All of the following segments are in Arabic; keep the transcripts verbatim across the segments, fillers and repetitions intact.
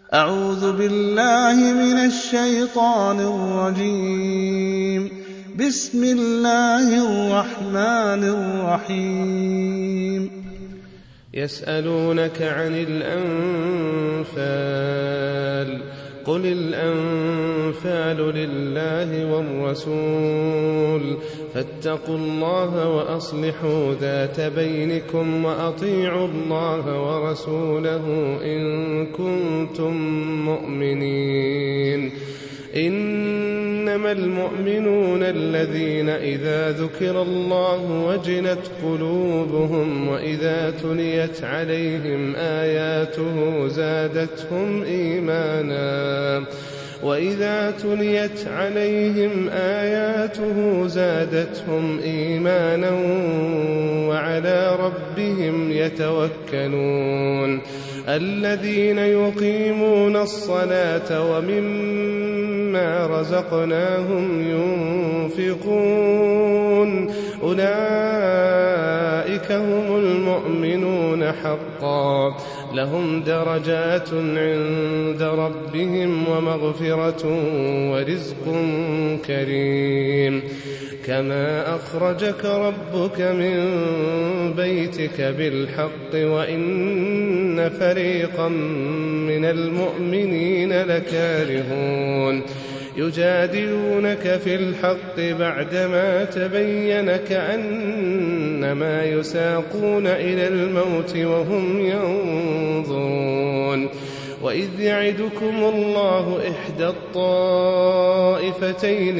أعوذ بالله من الشيطان الرجيم. بسم الله الرحمن الرحيم. يسألونك عن الأنفال قل الأنفال لله والرسول فاتقوا الله وأصلحوا ذات بينكم وأطيعوا الله ورسوله إن كنتم مؤمنين. إنما المؤمنون الذين إذا ذكر الله وجلت قلوبهم وإذا تليت عليهم آياته زادتهم إيمانا وإذا تليت عليهم آياته زادتهم إيمانا وعلى ربهم يتوكلون. الذين يقيمون الصلاة ومما رزقناهم ينفقون أولئك هم المؤمنون حقا لهم درجات عند ربهم ومغفرة ورزق كريم. كما أخرجك ربك من بيتك بالحق وإن فريقا من المؤمنين لكارهون. يجادلونك في الحق بعدما تبين كأنما يساقون إلى الموت وهم ينظرون. وإذ يعدكم الله إحدى الطائفتين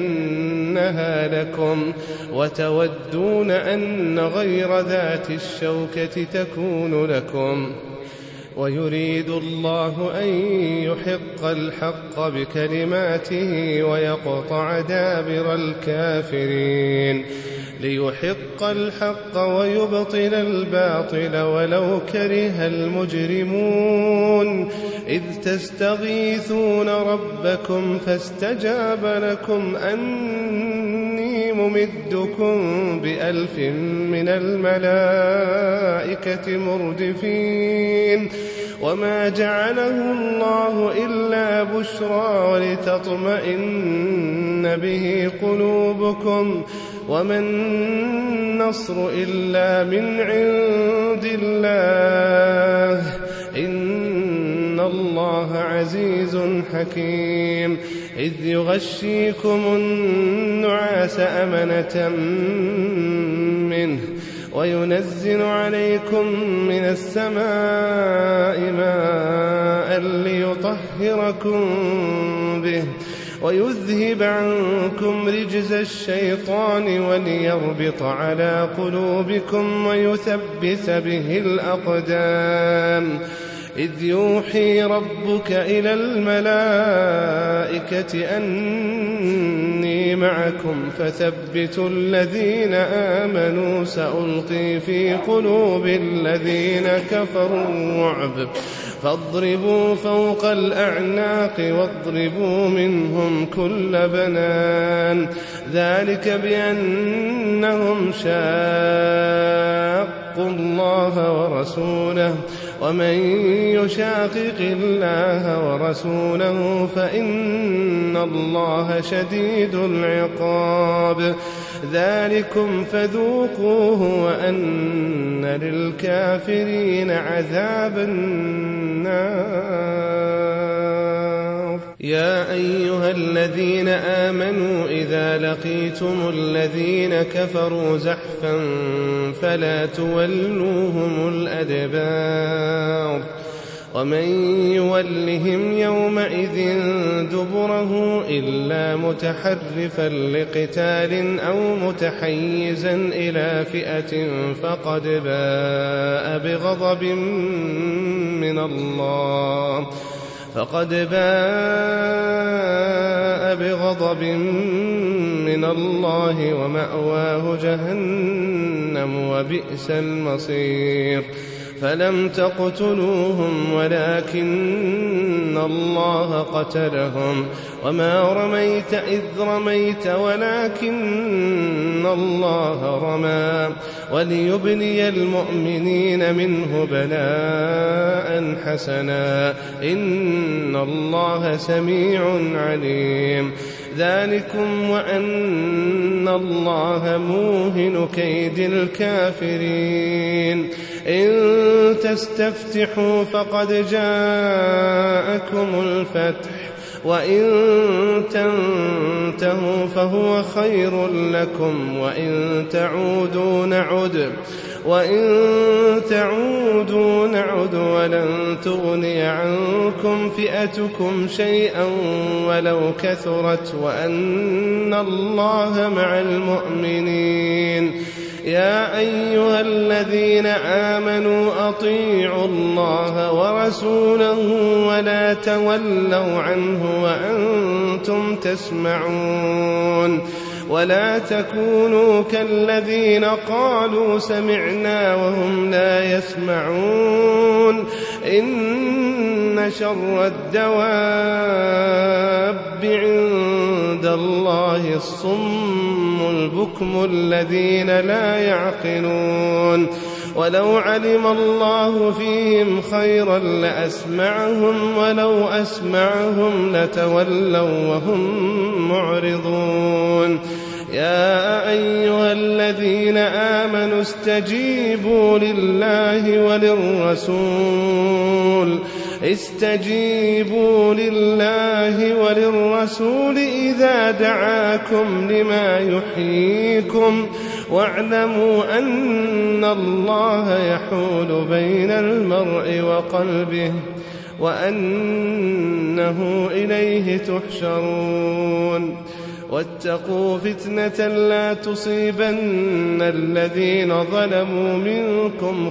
أنها لكم وتودون أن غير ذات الشوكة تكون لكم ويريد الله أن يحق الحق بكلماته ويقطع دابر الكافرين. ليحق الحق ويبطل الباطل ولو كره المجرمون. إذ تستغيثون ربكم فاستجاب لكم أني ممدكم بألف من الملائكة مردفين. وما جعله الله إلا بشرى ولتطمئن به قلوبكم وما النصر إلا من عند الله إن الله عزيز حكيم. إذ يغشيكم النعاس أمنة منه وينزل عليكم من السماء ماء ليطهركم به ويذهب عنكم رجز الشيطان وليربط على قلوبكم ويثبت به الأقدام. إذ يوحي ربك إلى الملائكة أني معكم فثبتوا الذين آمنوا سألقي في قلوب الذين كفروا الرعب فاضربوا فوق الأعناق واضربوا منهم كل بنان. ذلك بأنهم شاقوا الله ورسوله ومن يشاقق الله ورسوله فإن الله شديد العقاب. ذلكم فذوقوه وأن للكافرين عذاب النار. يا أيها الذين آمنوا إذا لقيتم الذين كفروا زحفا فلا تولوهم الأدبار. ومن يولهم يومئذ دبره إلا متحرفا لقتال أو متحيزا إلى فئة فقد باء بغضب من الله فقد باء بغضب من الله ومأواه جهنم وبئس المصير. فلم تقتلوهم ولكن أن الله قتلهم وما رميت إذ رميت ولكن الله رمى وليبلي المؤمنين منه بلاء حسنا إن الله سميع عليم ذلكم وأن الله موهن كيد الكافرين إن تستفتحوا فقد جاءكم الفتح وإن تنتهوا فهو خير لكم وإن تعودوا نعد وإن تعودوا نعد ولن تغني عنكم فئتكم شيئا ولو كثرت وأن الله مع المؤمنين يا أيها الذين آمنوا أطيعوا الله ورسوله ولا تولوا عنه وأنتم تسمعون ولا تكونوا كالذين قالوا سمعنا وهم لا يسمعون إن شر الدواب عند الله الصم البكم الذين لا يعقلون ولو علم الله فيهم خيرا لأسمعهم ولو أسمعهم لتولوا وهم معرضون يا أيها الذين آمنوا استجيبوا لله وللرسول استجيبوا لله وللرسول إذا دعاكم لما يحييكم واعلموا أن الله يحول بين المرء وقلبه وأنه إليه تحشرون واتقوا فتنة لا تصيبن الذين ظلموا منكم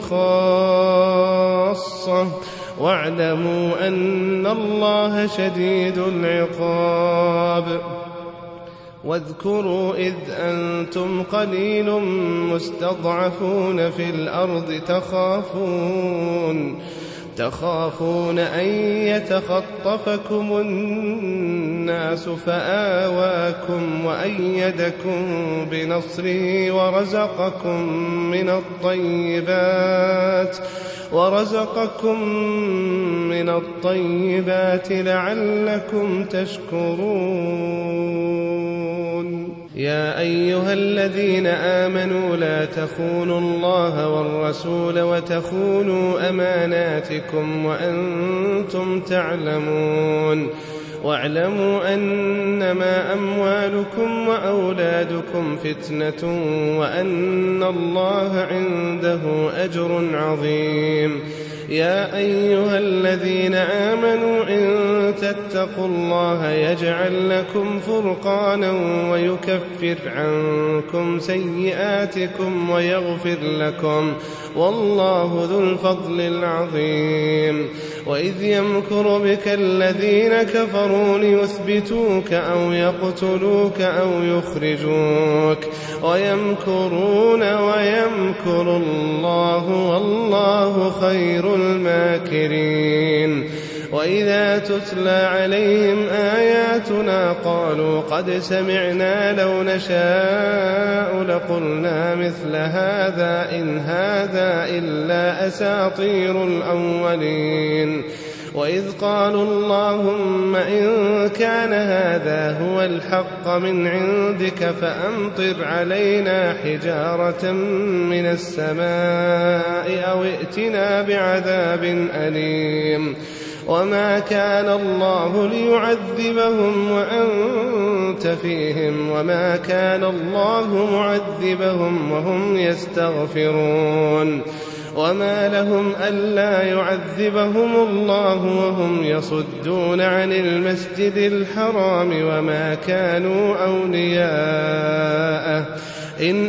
خاصة واعلموا أن الله شديد العقاب واذكروا إذ أنتم قليل مستضعفون في الأرض تخافون تخافون أن يتخطفكم الناس فآواكم وأيدكم بنصره ورزقكم من الطيبات ورزقكم من الطيبات لعلكم تشكرون يا أيها الذين آمنوا لا تخونوا الله والرسول وتخونوا أماناتكم وأنتم تعلمون واعلموا أنما أموالكم وأولادكم فتنة وأن الله عنده أجر عظيم يا أيها الذين آمنوا إن تتقوا الله يجعل لكم فرقانا ويكفر عنكم سيئاتكم ويغفر لكم والله ذو الفضل العظيم وإذ يمكر بك الذين كفروا ليثبتوك أو يقتلوك أو يخرجوك ويمكرون ويمكر الله والله خير الماكرين وإذا تتلى عليهم آياتنا قالوا قد سمعنا لو نشاء لقلنا مثل هذا إن هذا إلا أساطير الأولين وإذ قالوا اللهم إن كان هذا هو الحق من عندك فأمطر علينا حجارة من السماء أو ائتنا بعذاب أليم وما كان الله ليعذبهم وأنت فيهم وما كان الله معذبهم وهم يستغفرون وما لهم ألا يعذبهم الله وهم يصدون عن المسجد الحرام وما كانوا أولياءه إن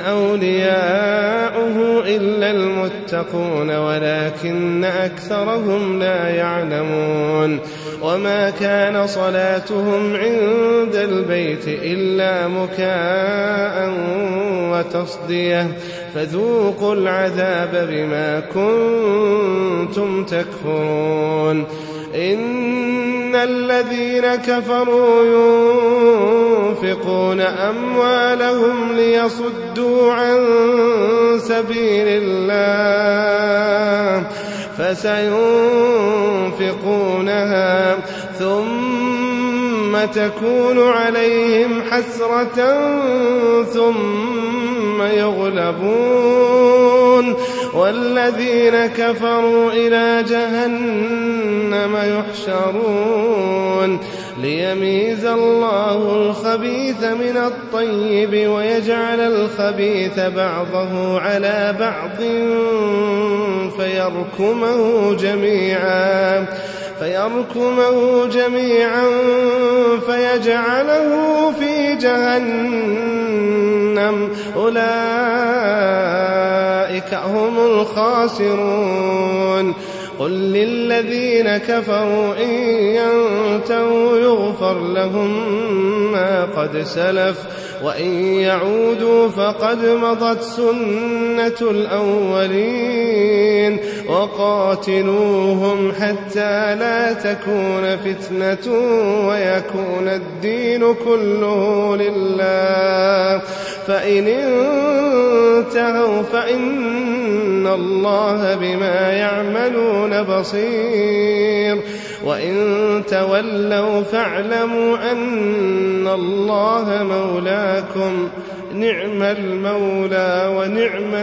أولياؤه إلا المتقون ولكن أكثرهم لا يعلمون وما كان صلاتهم عند البيت إلا مكاء وتصدية فذوقوا العذاب بما كنتم تكفرون إن إن الذين كفروا ينفقون أموالهم ليصدوا عن سبيل الله فسينفقونها ثم تكون عليهم حسرة ثم يغلبون والذين كفروا إلى جهنم يحشرون ليميز الله الخبيث من الطيب ويجعل الخبيث بعضه على بعض فيركمه جميعا فيركمه جميعا فيجعله في جهنم أولئك هم الخاسرون قل للذين كفروا إن ينتهوا يغفر لهم ما قد سلف وإن يعودوا فقد مضت سنة الأولين وقاتلوهم حتى لا تكون فتنة ويكون الدين كله لله فإن انتهوا فإن الله بما يعملون بصير وإن تولوا فاعلموا أن الله مولاكم نعم المولى ونعم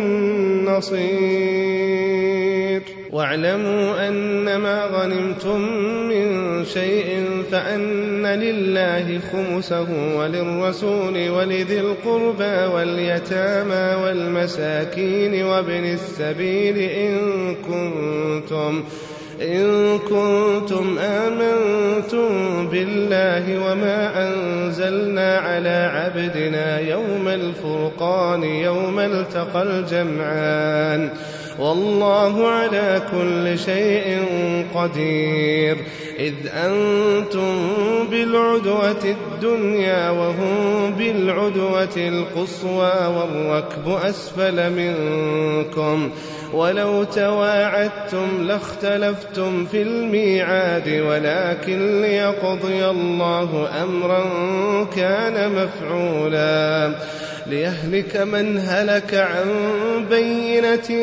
النصير واعلموا أنما غنمتم من شيء فأن لله خمسه وللرسول ولذي القربى واليتامى والمساكين وابن السبيل إن كنتم إن كنتم آمنتم بالله وما أنزلنا على عبدنا يوم الفرقان يوم التقى الجمعان والله على كل شيء قدير إذ أنتم بالعدوة الدنيا وهم بالعدوة القصوى والركب أسفل منكم ولو تواعدتم لاختلفتم في الميعاد ولكن ليقضي الله أمرا كان مفعولا ليهلك من هلك عن بينة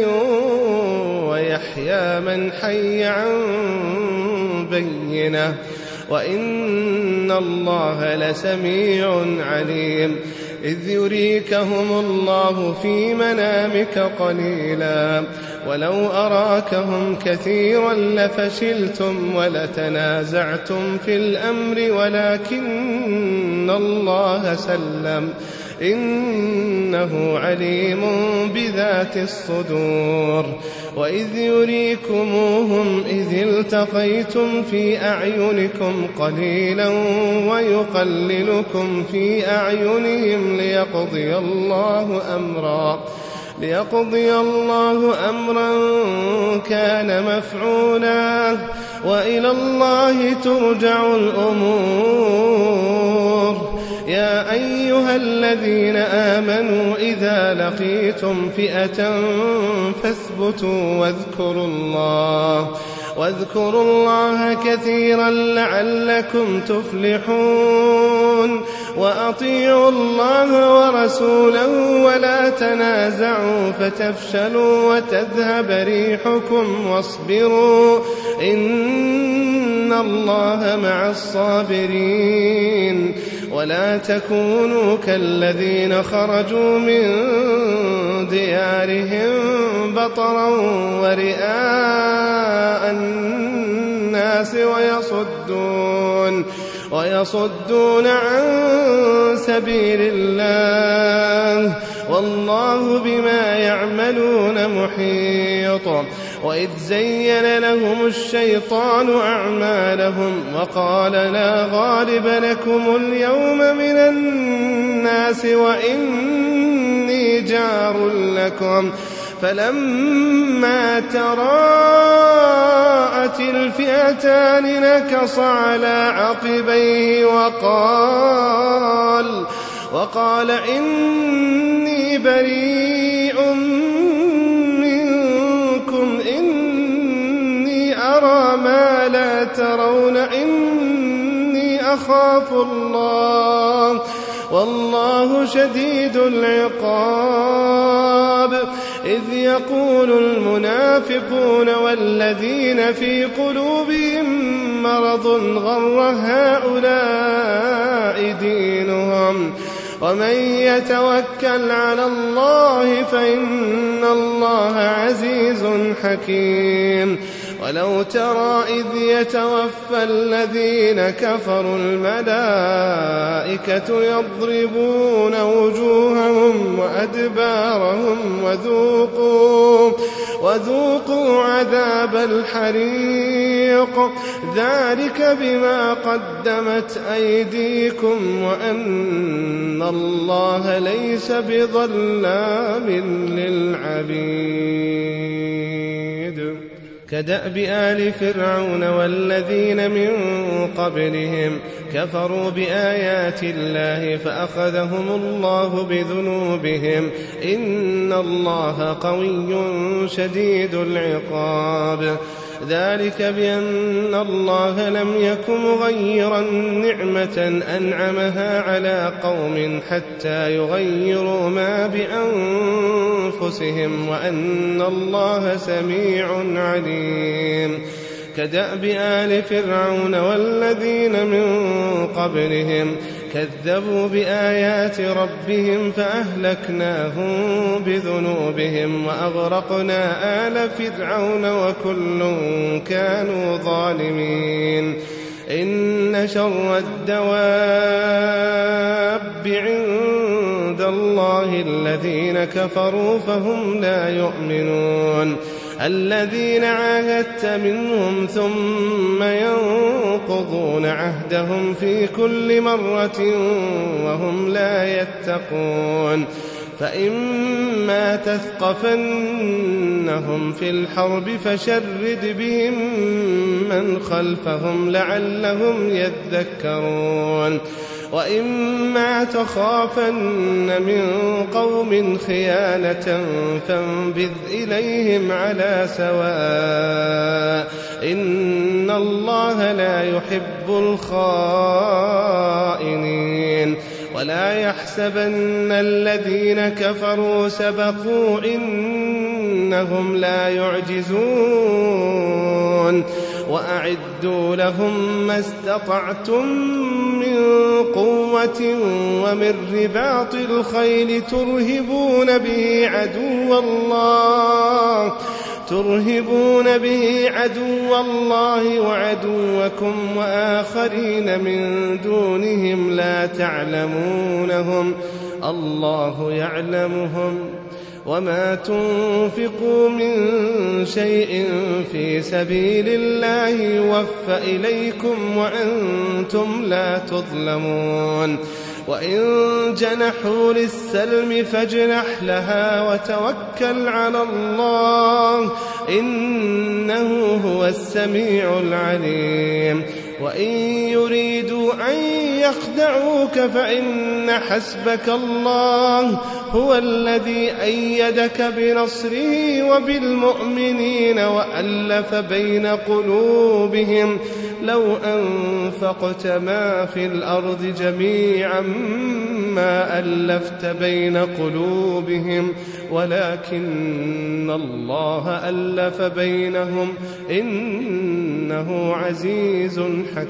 ويحيى من حي عن بينة وإن الله لسميع عليم إذ يريكهم الله في منامك قليلا ولو أراكهم كثيرا لفشلتم ولتنازعتم في الأمر ولكن الله سلم إنه عليم بذات الصدور وإذ يريكموهم إذ التقيتم في أعينكم قليلا ويقللكم في أعينهم ليقضي الله أمرا ليقضي الله أمرا كان مفعولا وإلى الله ترجع الأمور يا أيها الذين آمنوا إذا لقيتم فئة فاثبتوا واذكروا الله واذكروا الله كثيرا لعلكم تفلحون وأطيعوا الله ورسوله ولا تنازعوا فتفشلوا وتذهب ريحكم واصبروا إن الله مع الصابرين ولا تكونوا كالذين خرجوا من ديارهم بطرا ورئاء الناس ويصدون ويصدون عن سبيل الله والله بما يعملون محيط وإذ زين لهم الشيطان أعمالهم وقال لا غالب لكم اليوم من الناس وإني جار لكم فلما تراءت الفئتان نكص على عقبيه وقال وقال إني بريء منكم إني أرى ما لا ترون إني أخاف الله والله شديد العقاب إذ يقول المنافقون والذين في قلوبهم مرض غر هؤلاء دينهم ومن يتوكل على الله فإن الله عزيز حكيم ولو ترى إذ يتوفى الذين كفروا الملائكة يضربون وجوههم وأدبارهم وذوقوا, وذوقوا عذاب الحريق ذلك بما قدمت أيديكم وأن الله ليس بظلام للعبيد كدأب آل فرعون والذين من قبلهم كفروا بآيات الله فأخذهم الله بذنوبهم إن الله قوي شديد العقاب ذلك بأن الله لم يك مغيرا نعمة أنعمها على قوم حتى يغيروا ما بأنفسهم وأن الله سميع عليم كدأب آل فرعون والذين من قبلهم كذبوا بآيات ربهم فأهلكناهم بذنوبهم وأغرقنا آل فرعون وكل كانوا ظالمين إن شر الدواب عند الله الذين كفروا فهم لا يؤمنون الذين عاهدت منهم ثم ينقضون عهدهم في كل مرة وهم لا يتقون فإما تثقفنهم في الحرب فشرد بهم من خلفهم لعلهم يذكرون وإما تخافن من قوم خيانة فانبذ إليهم على سواء إن الله لا يحب الخائنين ولا يحسبن الذين كفروا سبقوا إنهم لا يعجزون وأعدوا لهم ما استطعتم من قوة ومن رباط الخيل ترهبون به عدو الله ترهبون به عدو الله وعدوكم وآخرين من دونهم لا تعلمونهم الله يعلمهم وما تنفقوا من شيء في سبيل الله يوفى إليكم وأنتم لا تظلمون وإن جنحوا للسلم فاجنح لها وتوكل على الله إنه هو السميع العليم وإن يريدوا أن يخدعوك فإن حسبك الله هو الذي أيدك بنصره وبالمؤمنين وألف بين قلوبهم لو أنفقت ما في الأرض جميعا ما ألفت بين قلوبهم ولكن الله ألف بينهم إنه عزيز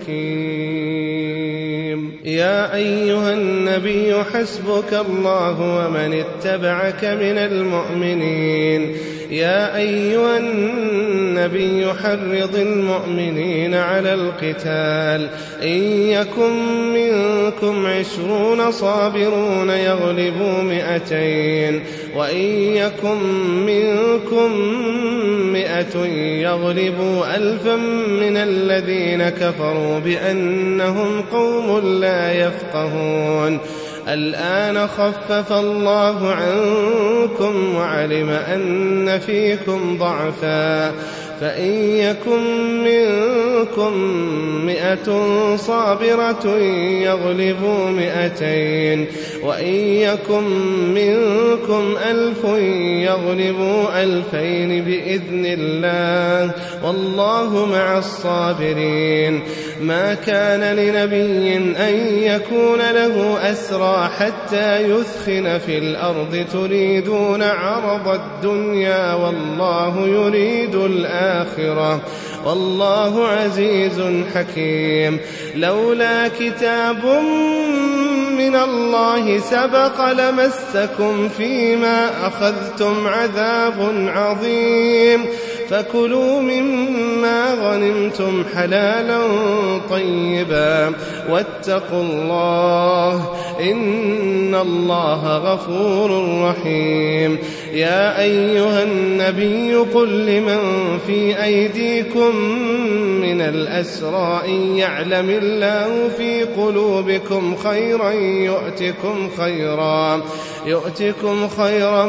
حكيم يا أيها النبي حسبك الله ومن اتبعك من المؤمنين يا أيها النبي حرض المؤمنين على القتال إن يكن منكم عشرون صابرون يغلبوا مئتين وإن يكن منكم مئة يغلبوا ألفا من الذين كفروا بأنهم قوم لا يفقهون الآن خفف الله عنكم وعلم أن فيكم ضعفا فإن يكن منكم مئة صابرة يغلبوا مئتين وإن يكن منكم ألف يغلبوا ألفين بإذن الله والله مع الصابرين. ما كان لنبي أن يكون له أسرى حتى يثخن في الأرض تريدون عرض الدنيا والله يريد الآخرة والله عزيز حكيم. لولا كتاب من الله سبق لمسكم فيما أخذتم عذاب عظيم فكلوا مما غنمتم حلالا طيبا واتقوا الله إن الله غفور رحيم. يا أيها النبي قل لمن في أيديكم من الأسرى إن يعلم الله في قلوبكم خيرا يؤتكم خيرا يؤتكم خيرا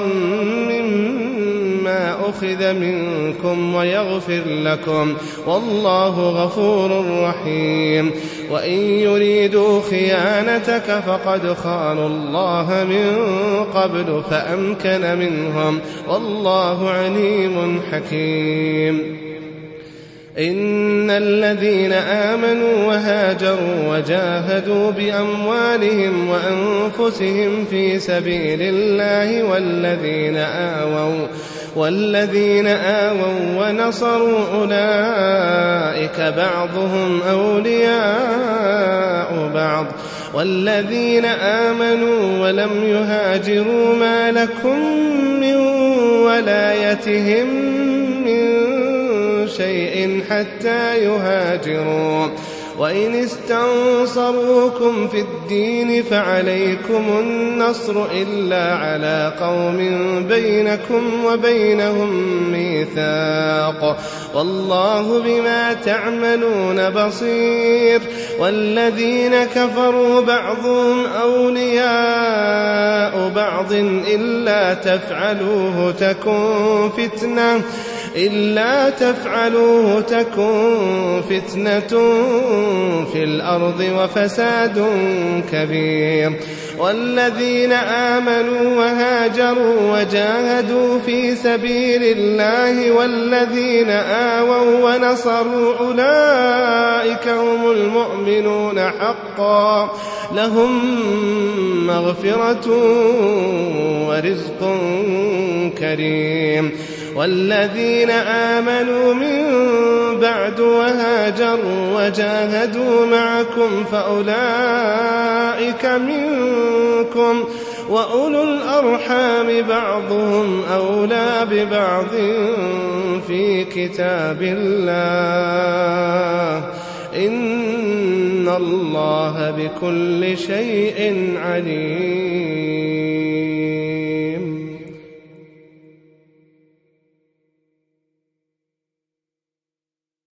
مما أخذ منكم ويغفر لكم والله غفور رحيم. وإن يريدوا خيانتك فقد خانوا الله من قبل فأمكن منهم والله عليم حكيم. إن الذين آمنوا وهاجروا وجاهدوا بأموالهم وأنفسهم في سبيل الله والذين آووا والذين آووا ونصروا أولئك بعضهم أولياء بعض والذين آمنوا ولم يهاجروا ما لكم من ولايتهم من شيء حتى يهاجروا وإن استنصروكم في الدين فعليكم النصر إلا على قوم بينكم وبينهم ميثاق والله بما تعملون بصير. والذين كفروا بعضهم أولياء بعض إلا تفعلوه تكن فتنة إلا تفعلوه تكن فتنة في الأرض وفساد كبير. والذين آمنوا وهاجروا وجاهدوا في سبيل الله والذين آووا ونصروا أولئك هم المؤمنون حقا لهم مغفرة ورزق كريم. والذين آمنوا من بعد وهاجروا وجاهدوا معكم فأولئك منكم وأولو الأرحام بعضهم أولى ببعض في كتاب الله إن الله بكل شيء عليم.